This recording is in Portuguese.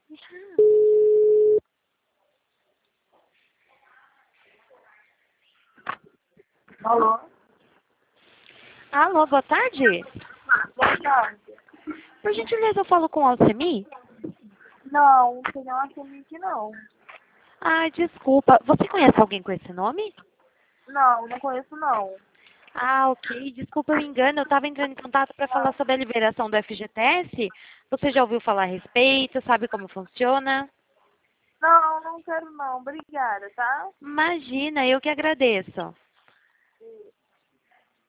Alô? Alô, boa tarde. Boa tarde. Por gentileza, eu falo com o Alcemir? Não, você não assume que não. Ai, desculpa. Você conhece alguém com esse nome? Não, não conheço não. Ah, ok. Desculpa o engano. Eu estava entrando em contato para falar sobre a liberação do FGTS. Você já ouviu falar a respeito? Sabe como funciona? Não, não quero não. Obrigada, tá? Imagina, eu que agradeço.